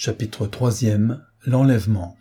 Chapitre 3e. L'enlèvement.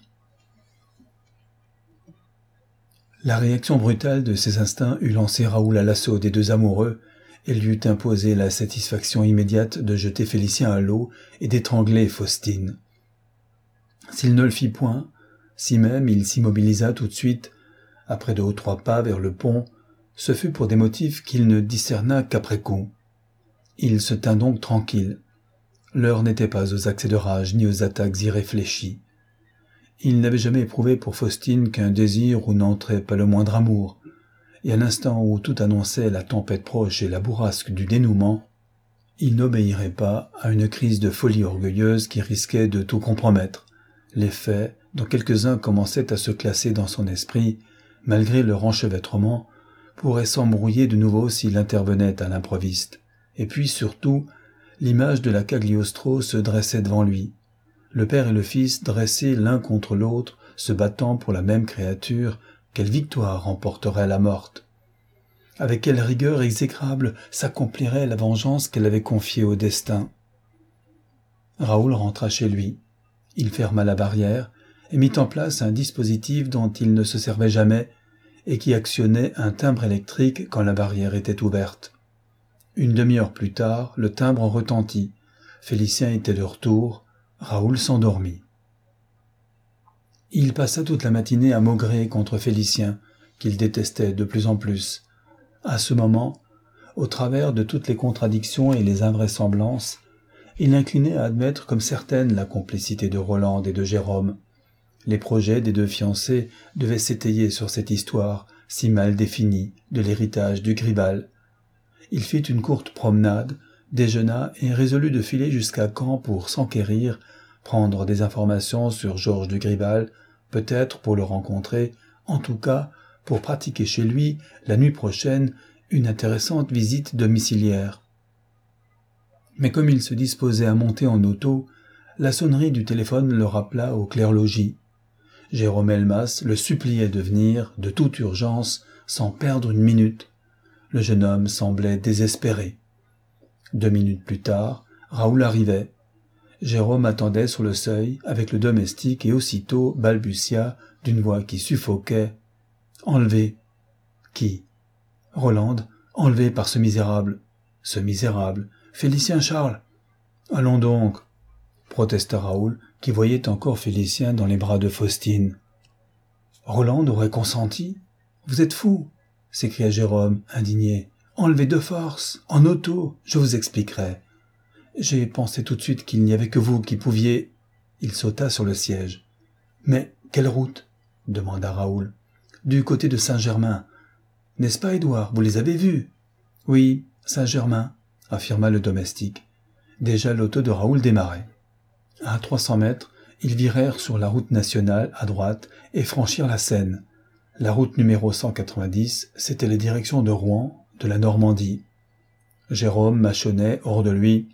La réaction brutale de ses instincts eût lancé Raoul à l'assaut des deux amoureux et lui eût imposé la satisfaction immédiate de jeter Félicien à l'eau et d'étrangler Faustine. S'il ne le fit point, si même il s'immobilisa tout de suite, après 2 ou 3 pas vers le pont, ce fut pour des motifs qu'il ne discerna qu'après coup. Il se tint donc tranquille. L'heure n'était pas aux accès de rage ni aux attaques irréfléchies. Il n'avait jamais éprouvé pour Faustine qu'un désir où n'entrait pas le moindre amour, et à l'instant où tout annonçait la tempête proche et la bourrasque du dénouement, il n'obéirait pas à une crise de folie orgueilleuse qui risquait de tout compromettre. Les faits, dont quelques-uns commençaient à se classer dans son esprit, malgré leur enchevêtrement, pourraient s'embrouiller de nouveau s'il intervenait à l'improviste. Et puis, surtout, l'image de la Cagliostro se dressait devant lui. Le père et le fils dressés l'un contre l'autre, se battant pour la même créature, quelle victoire remporterait la morte? Avec quelle rigueur exécrable s'accomplirait la vengeance qu'elle avait confiée au destin? Raoul rentra chez lui. Il ferma la barrière et mit en place un dispositif dont il ne se servait jamais et qui actionnait un timbre électrique quand la barrière était ouverte. Une demi-heure plus tard, le timbre retentit. Félicien était de retour. Raoul s'endormit. Il passa toute la matinée à maugréer contre Félicien, qu'il détestait de plus en plus. À ce moment, au travers de toutes les contradictions et les invraisemblances, il inclinait à admettre comme certaine la complicité de Roland et de Jérôme. Les projets des 2 fiancés devaient s'étayer sur cette histoire, si mal définie, de l'héritage du Gribal. Il fit une courte promenade, déjeuna et résolut de filer jusqu'à Caen pour s'enquérir, prendre des informations sur Georges de Gribal, peut-être pour le rencontrer, en tout cas pour pratiquer chez lui, la nuit prochaine, une intéressante visite domiciliaire. Mais comme il se disposait à monter en auto, la sonnerie du téléphone le rappela au clair-logis. Jérôme Elmas le suppliait de venir, de toute urgence, sans perdre une minute. Le jeune homme semblait désespéré. 2 minutes plus tard, Raoul arrivait. Jérôme attendait sur le seuil avec le domestique et aussitôt balbutia d'une voix qui suffoquait. « Enlevé. »« Qui ?»« Roland, enlevé par ce misérable. »« Ce misérable. Félicien Charles. »« Allons donc. » protesta Raoul, qui voyait encore Félicien dans les bras de Faustine. « Roland aurait consenti ? Vous êtes fou !» s'écria Jérôme, indigné. « Enlevez de force, en auto, je vous expliquerai. J'ai pensé tout de suite qu'il n'y avait que vous qui pouviez... » Il sauta sur le siège. « Mais quelle route ?» demanda Raoul. « Du côté de Saint-Germain. N'est-ce pas, Édouard, vous les avez vus ?»« Oui, Saint-Germain, » affirma le domestique. Déjà l'auto de Raoul démarrait. À 300 mètres, ils virèrent sur la route nationale à droite et franchirent la Seine. La route numéro 190, c'était la direction de Rouen, de la Normandie. Jérôme mâchonnait hors de lui.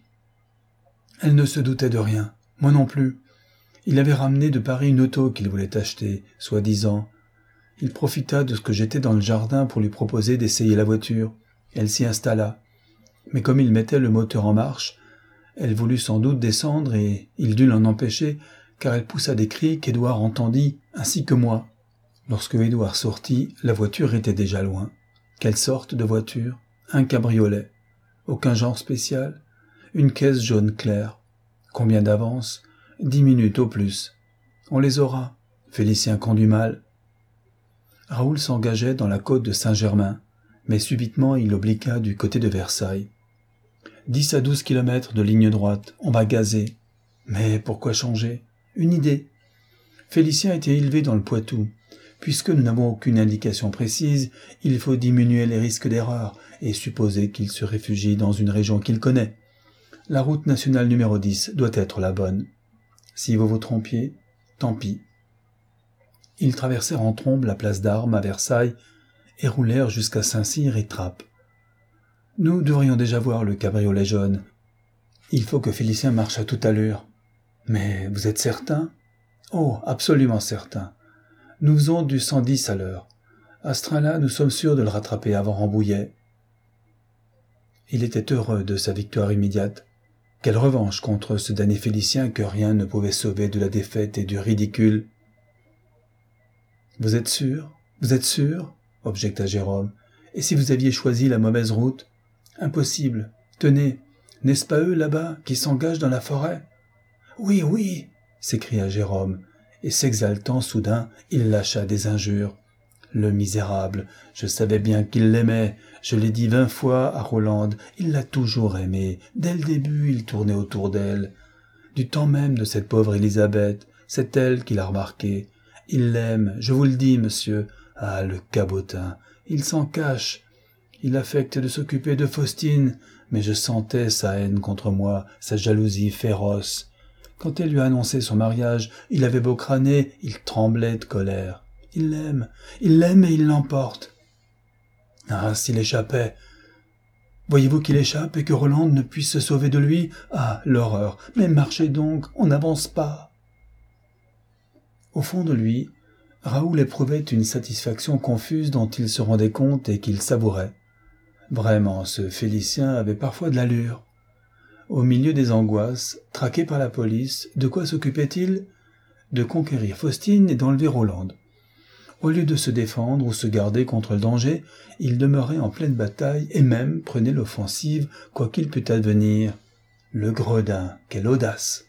Elle ne se doutait de rien, moi non plus. Il avait ramené de Paris une auto qu'il voulait acheter, soi-disant. Il profita de ce que j'étais dans le jardin pour lui proposer d'essayer la voiture. Elle s'y installa. Mais comme il mettait le moteur en marche, elle voulut sans doute descendre et il dut l'en empêcher, car elle poussa des cris qu'Édouard entendit, ainsi que moi. Lorsque Édouard sortit, la voiture était déjà loin. Quelle sorte de voiture? Un cabriolet. Aucun genre spécial? Une caisse jaune claire. Combien d'avance? 10 minutes au plus. On les aura. Félicien conduit mal. Raoul s'engageait dans la côte de Saint-Germain, mais subitement il obliqua du côté de Versailles. 10 à 12 kilomètres de ligne droite, on va gazer. Mais pourquoi changer? Une idée. Félicien était élevé dans le Poitou. Puisque nous n'avons aucune indication précise, il faut diminuer les risques d'erreur et supposer qu'il se réfugie dans une région qu'il connaît. La route nationale numéro 10 doit être la bonne. Si vous vous trompiez, tant pis. Ils traversèrent en trombe la place d'Armes à Versailles et roulèrent jusqu'à Saint-Cyr et Trappes. Nous devrions déjà voir le cabriolet jaune. Il faut que Félicien marche à toute allure. Mais vous êtes certain? Oh, absolument certain. Nous faisons du 110 à l'heure. À ce train-là, nous sommes sûrs de le rattraper avant Rambouillet. Il était heureux de sa victoire immédiate. Quelle revanche contre ce damné Félicien que rien ne pouvait sauver de la défaite et du ridicule. « Vous êtes sûr ? Vous êtes sûr ?» objecta Jérôme. « Et si vous aviez choisi la mauvaise route ? Impossible. Tenez, n'est-ce pas eux là-bas qui s'engagent dans la forêt ? » « Oui, oui !» s'écria Jérôme, et s'exaltant soudain, il lâcha des injures. « Le misérable, je savais bien qu'il l'aimait, je l'ai dit 20 fois à Rolande, il l'a toujours aimée, dès le début il tournait autour d'elle. Du temps même de cette pauvre Élisabeth, c'est elle qui l'a remarqué. Il l'aime, je vous le dis, monsieur. Ah, le cabotin, il s'en cache. Il affecte de s'occuper de Faustine, mais je sentais sa haine contre moi, sa jalousie féroce. Quand elle lui a annoncé son mariage, il avait beau crâner, il tremblait de colère. Il l'aime et il l'emporte. Ah, s'il échappait! Voyez-vous qu'il échappe et que Rolande ne puisse se sauver de lui? Ah, l'horreur! Mais marchez donc, on n'avance pas. Au fond de lui, Raoul éprouvait une satisfaction confuse dont il se rendait compte et qu'il savourait. Vraiment, ce Félicien avait parfois de l'allure. Au milieu des angoisses, traqué par la police, de quoi s'occupait-il? De conquérir Faustine et d'enlever Rolande. Au lieu de se défendre ou se garder contre le danger, il demeurait en pleine bataille et même prenait l'offensive, quoi qu'il pût advenir. Le gredin, quelle audace!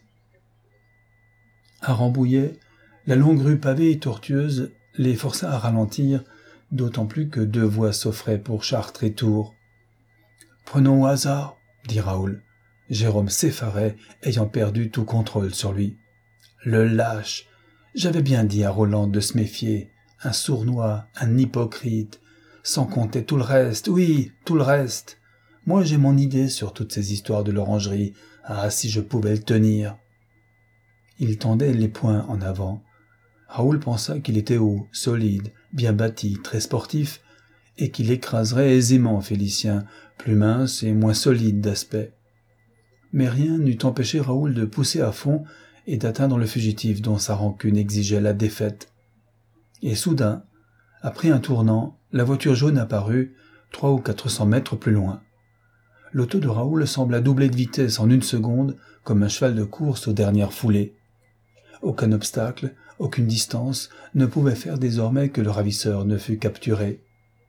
À Rambouillet, la longue rue pavée et tortueuse les força à ralentir, d'autant plus que 2 voies s'offraient pour Chartres et Tours. « Prenons au hasard, » dit Raoul. Jérôme s'effarait, ayant perdu tout contrôle sur lui. « Le lâche! J'avais bien dit à Rolande de se méfier. Un sournois, un hypocrite, sans compter tout le reste, oui, tout le reste. Moi j'ai mon idée sur toutes ces histoires de l'orangerie. Ah, si je pouvais le tenir !» Il tendait les poings en avant. Raoul pensa qu'il était haut, solide, bien bâti, très sportif, et qu'il écraserait aisément Félicien, plus mince et moins solide d'aspect. Mais rien n'eût empêché Raoul de pousser à fond et d'atteindre le fugitif dont sa rancune exigeait la défaite. Et soudain, après un tournant, la voiture jaune apparut 300 ou 400 mètres plus loin. L'auto de Raoul sembla doubler de vitesse en 1 seconde, comme un cheval de course aux dernières foulées. Aucun obstacle, aucune distance ne pouvait faire désormais que le ravisseur ne fût capturé.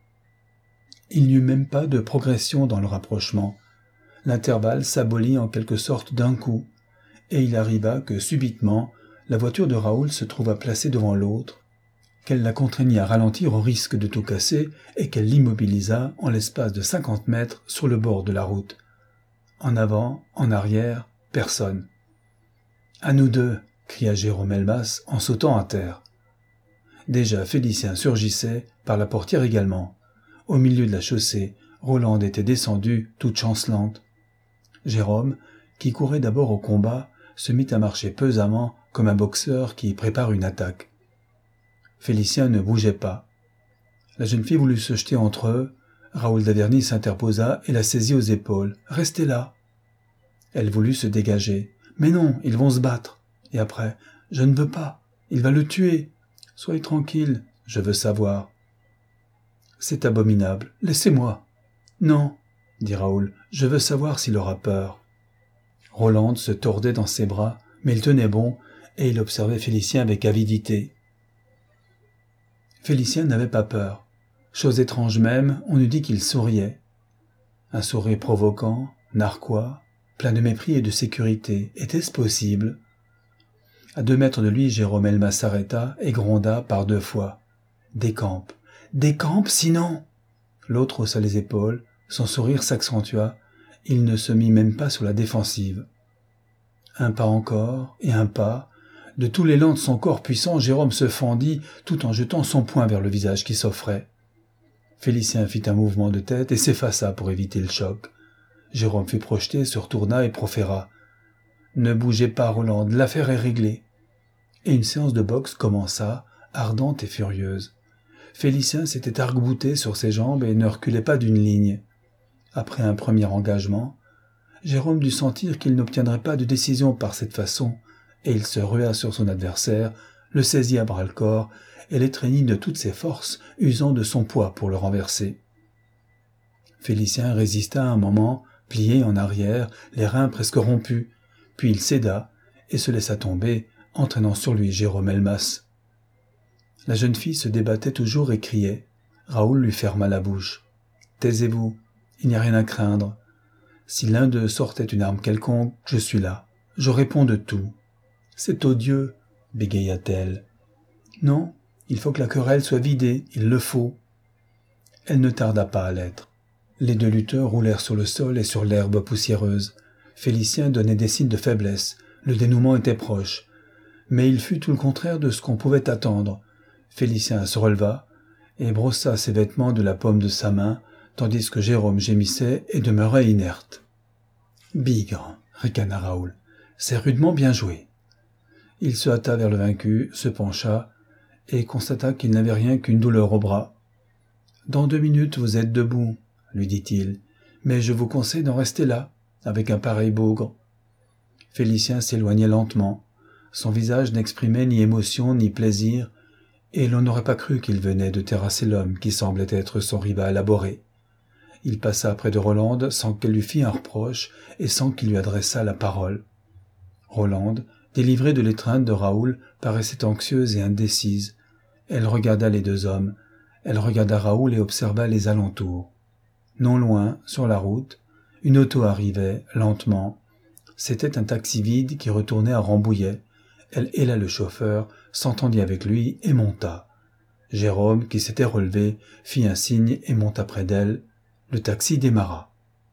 Il n'y eut même pas de progression dans le rapprochement. L'intervalle s'abolit en quelque sorte d'un coup, et il arriva que subitement, la voiture de Raoul se trouva placée devant l'autre, qu'elle la contraignit à ralentir au risque de tout casser et qu'elle l'immobilisa en l'espace de 50 mètres sur le bord de la route. En avant, en arrière, personne. « À nous deux !» cria Jérôme Elmas en sautant à terre. Déjà Félicien surgissait, par la portière également. Au milieu de la chaussée, Rolande était descendue, toute chancelante. Jérôme, qui courait d'abord au combat, se mit à marcher pesamment comme un boxeur qui prépare une attaque. Félicien ne bougeait pas. La jeune fille voulut se jeter entre eux. Raoul d'Averny s'interposa et la saisit aux épaules. « Restez là !» Elle voulut se dégager. « Mais non, ils vont se battre. » Et après, « Je ne veux pas. Il va le tuer. Soyez tranquille, je veux savoir. »« C'est abominable. Laissez-moi. »« Non, » dit Raoul, « je veux savoir s'il aura peur. » Rolande se tordait dans ses bras, mais il tenait bon, et il observait Félicien avec avidité. Félicien n'avait pas peur. Chose étrange même, on eût dit qu'il souriait. Un sourire provoquant, narquois, plein de mépris et de sécurité. Était-ce possible? À 2 mètres de lui, Jérôme Elmas s'arrêta et gronda par 2 fois. « Décampe, décampe, sinon !» L'autre haussa les épaules, son sourire s'accentua, il ne se mit même pas sur la défensive. Un pas encore, et un pas. De tout l'élan de son corps puissant, Jérôme se fendit, tout en jetant son poing vers le visage qui s'offrait. Félicien fit un mouvement de tête et s'effaça pour éviter le choc. Jérôme fut projeté, se retourna et proféra. « Ne bougez pas, Rolande, l'affaire est réglée. » Et une séance de boxe commença, ardente et furieuse. Félicien s'était arc-bouté sur ses jambes et ne reculait pas d'une ligne. Après un premier engagement, Jérôme dut sentir qu'il n'obtiendrait pas de décision par cette façon, et il se rua sur son adversaire, le saisit à bras-le-corps et l'étreignit de toutes ses forces, usant de son poids pour le renverser. Félicien résista un moment, plié en arrière, les reins presque rompus, puis il céda et se laissa tomber, entraînant sur lui Jérôme Elmas. La jeune fille se débattait toujours et criait. Raoul lui ferma la bouche. « Taisez-vous, il n'y a rien à craindre. Si l'un d'eux sortait une arme quelconque, je suis là. Je réponds de tout. »« C'est odieux, » bégaya-t-elle. « Non, il faut que la querelle soit vidée, il le faut. » Elle ne tarda pas à l'être. Les deux lutteurs roulèrent sur le sol et sur l'herbe poussiéreuse. Félicien donnait des signes de faiblesse. Le dénouement était proche. Mais il fut tout le contraire de ce qu'on pouvait attendre. Félicien se releva et brossa ses vêtements de la paume de sa main, tandis que Jérôme gémissait et demeurait inerte. « Bigre !» ricana Raoul. « C'est rudement bien joué. » Il se hâta vers le vaincu, se pencha et constata qu'il n'avait rien qu'une douleur au bras. « Dans 2 minutes, vous êtes debout, » lui dit-il, « mais je vous conseille d'en rester là, avec un pareil bougre. » Félicien s'éloignait lentement. Son visage n'exprimait ni émotion ni plaisir, et l'on n'aurait pas cru qu'il venait de terrasser l'homme qui semblait être son rival abhorré. Il passa près de Rolande sans qu'elle lui fît un reproche et sans qu'il lui adressât la parole. Rolande, délivrée de l'étreinte de Raoul, paraissait anxieuse et indécise. Elle regarda les 2 hommes. Elle regarda Raoul et observa les alentours. Non loin, sur la route, une auto arrivait, lentement. C'était un taxi vide qui retournait à Rambouillet. Elle héla le chauffeur, s'entendit avec lui et monta. Jérôme, qui s'était relevé, fit un signe et monta près d'elle. Le taxi démarra.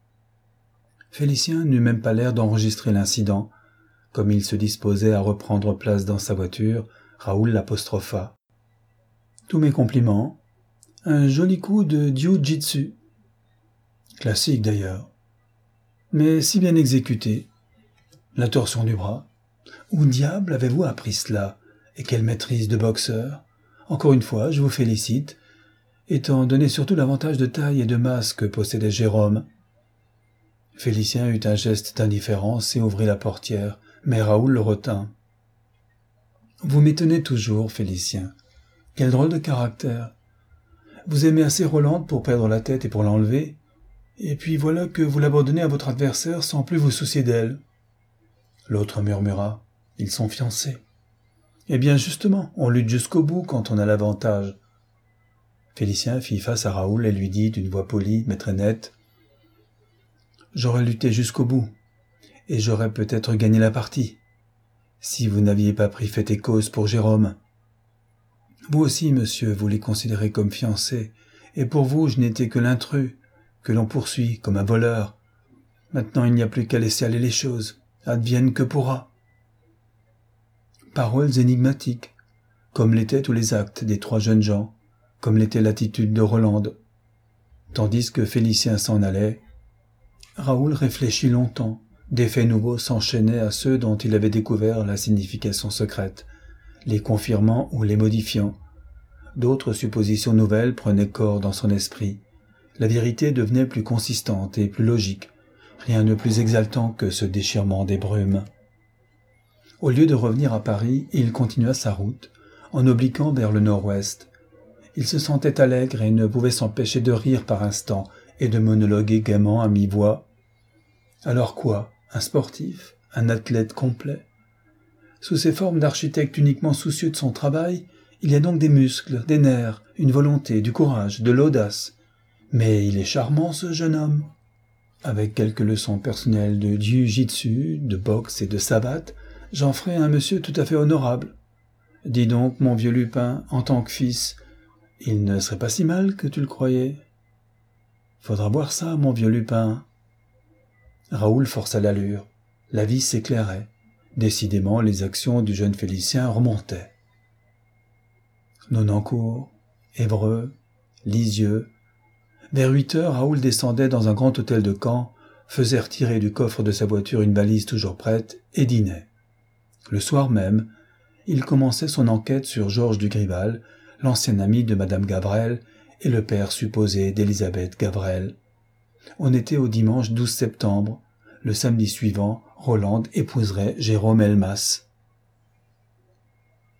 Félicien n'eut même pas l'air d'enregistrer l'incident. Comme il se disposait à reprendre place dans sa voiture, Raoul l'apostropha. « Tous mes compliments. Un joli coup de jiu-jitsu. Classique d'ailleurs. Mais si bien exécuté. La torsion du bras. Où diable avez-vous appris cela? Et quelle maîtrise de boxeur? Encore une fois, je vous félicite, étant donné surtout l'avantage de taille et de masse que possédait Jérôme. » Félicien eut un geste d'indifférence et ouvrit la portière, mais Raoul le retint. « Vous m'étonnez toujours, Félicien. Quel drôle de caractère. Vous aimez assez Rolande pour perdre la tête et pour l'enlever, et puis voilà que vous l'abandonnez à votre adversaire sans plus vous soucier d'elle. » L'autre murmura. « Ils sont fiancés. » « Eh bien justement, on lutte jusqu'au bout quand on a l'avantage. » Félicien fit face à Raoul et lui dit d'une voix polie mais très nette. « J'aurais lutté jusqu'au bout, et j'aurais peut-être gagné la partie, si vous n'aviez pas pris fait et cause pour Jérôme. Vous aussi, monsieur, vous les considérez comme fiancés, et pour vous je n'étais que l'intrus, que l'on poursuit comme un voleur. Maintenant il n'y a plus qu'à laisser aller les choses, advienne que pourra. » Paroles énigmatiques, comme l'étaient tous les actes des 3 jeunes gens, comme l'était l'attitude de Rolande. Tandis que Félicien s'en allait, Raoul réfléchit longtemps. Des faits nouveaux s'enchaînaient à ceux dont il avait découvert la signification secrète, les confirmant ou les modifiant. D'autres suppositions nouvelles prenaient corps dans son esprit. La vérité devenait plus consistante et plus logique, rien de plus exaltant que ce déchirement des brumes. Au lieu de revenir à Paris, il continua sa route, en obliquant vers le nord-ouest. Il se sentait allègre et ne pouvait s'empêcher de rire par instants et de monologuer gaiement à mi-voix. Alors quoi? Un sportif? Un athlète complet? Sous ces formes d'architecte uniquement soucieux de son travail, il y a donc des muscles, des nerfs, une volonté, du courage, de l'audace. Mais il est charmant, ce jeune homme. Avec quelques leçons personnelles de jiu-jitsu, de boxe et de savate, j'en ferai un monsieur tout à fait honorable. Dis donc, mon vieux Lupin, en tant que fils, il ne serait pas si mal que tu le croyais. Faudra voir ça, mon vieux Lupin. » Raoul força l'allure. La vie s'éclairait. Décidément, les actions du jeune Félicien remontaient. Nonancourt, Évreux, Lisieux. Vers 8 heures, Raoul descendait dans un grand hôtel de Caen, faisait retirer du coffre de sa voiture une valise toujours prête et dînait. Le soir même, il commençait son enquête sur Georges Dugrival, l'ancien ami de Madame Gavrel et le père supposé d'Élisabeth Gavrel. On était au dimanche 12 septembre. Le samedi suivant, Rolande épouserait Jérôme Elmas.